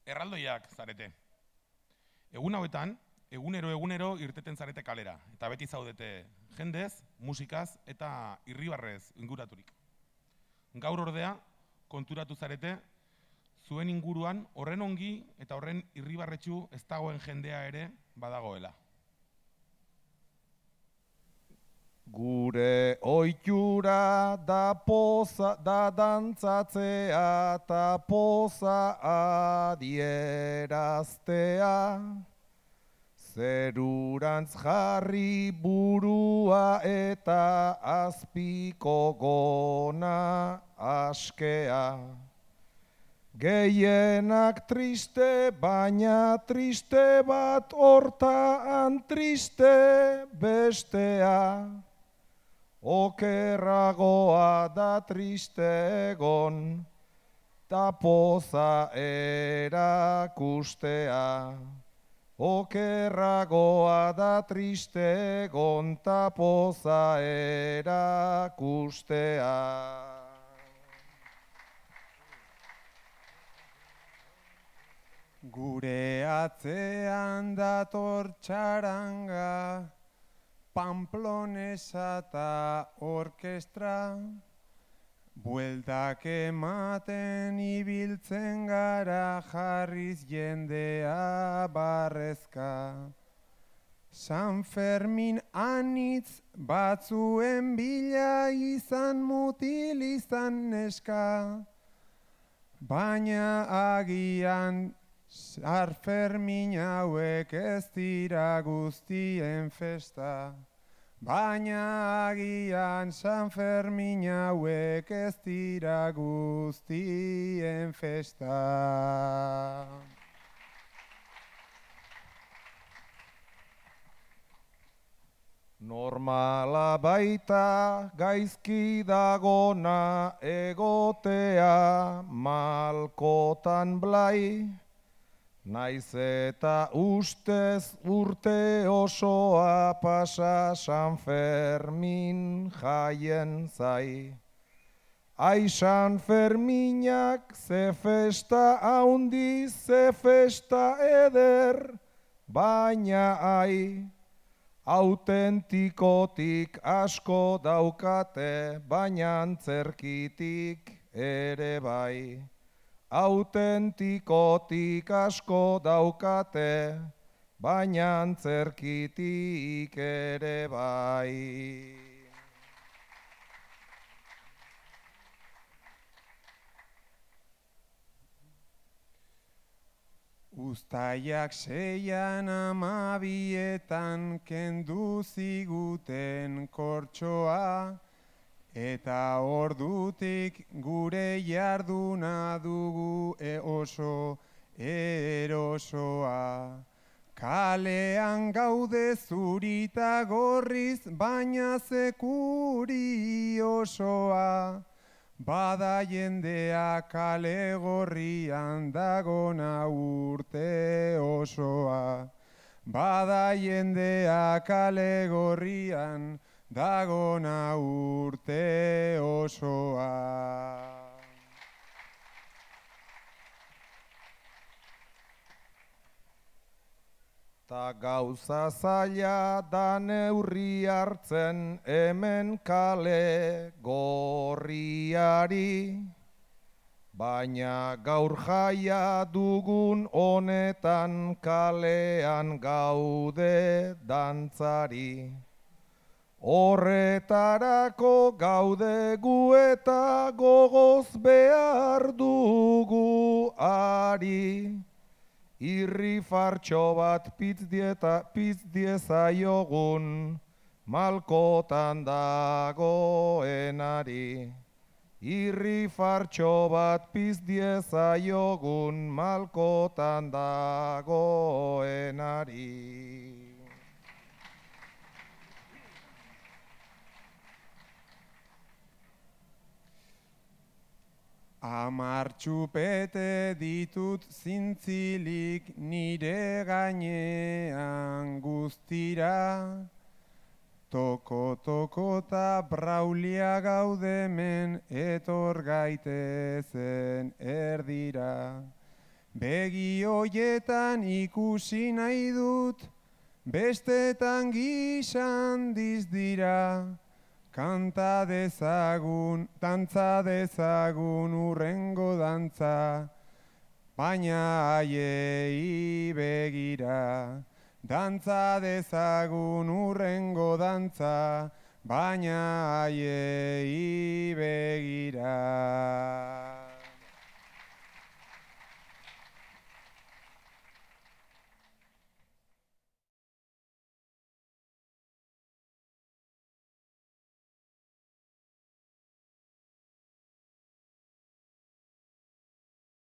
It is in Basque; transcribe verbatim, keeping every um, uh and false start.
Erraldoiak zarete. Egun hauetan, egunero egunero irteten zarete kalera, eta beti zaudete jendez, musikaz eta irribarrez inguraturik. Gaur ordea, konturatu zarete, zuen inguruan horren ongi eta horren irribarretsu ez dagoen jendea ere badagoela. Gure oitura da poza da dantzatzea ta poza adieraztea. Zerurantz jarri burua eta azpiko gona askea. Gehienak triste, baina triste bat hortaan triste bestea. Okerragoa da triste egon, ta poza erakustea. Okerragoa da triste egon, ta poza erakustea. Gure atzean dator txaranga, Pamplonesa eta orkestra, bueltak ematen ibiltzen gara jarriz jendea barrezka. San Fermin anitz batzuen bila izan mutil izan neska, baina agian San Fermin hauek ez dira guztien festa, baina agian San Fermin hauek ez dira guztien festa. Normala baita gaizki dagona egotea malkotan blai, naiz eta ustez urte osoa pasa San Fermin jaien zai. Ai San Ferminak ze festa haundi, ze festa eder, baina ai, autentikotik asko daukate, baina antzerkitik ere bai. Autentikotik asko daukate, baina antzerkitik ere bai. Uztaiak seian amabietan kendu ziguten kortxoa, eta ordutik gure jarduna dugu e oso erosoa. Kalean gaude zurita gorriz, baina zekuri osoa. Bada jendea kale gorrian dagona urte osoa. Bada jendea kale gorrian dagona urte osoa. Ta gauza zaila da neurri hartzen hemen kale gorriari, baina gaur jaia dugun honetan kalean gaude dantzari. Horretarako gaude gu eta gogoz behar dugu ari. Irri fartxo bat piztiezaiogun malkotan dagoenari. Irri fartxo bat piztiezaiogun malkotan dagoenari. Amar txupete ditut zintzilik nire gainean guztira. Toko-toko ta braulia gaudemen etor gaitezen erdira. Begi hoietan ikusi nahi dut, bestetan gizan diz dira. Kanta dezagun, dantza dezagun urrengo dantza, baina haiei begira. Dantza dezagun urrengo dantza, baina haiei begira.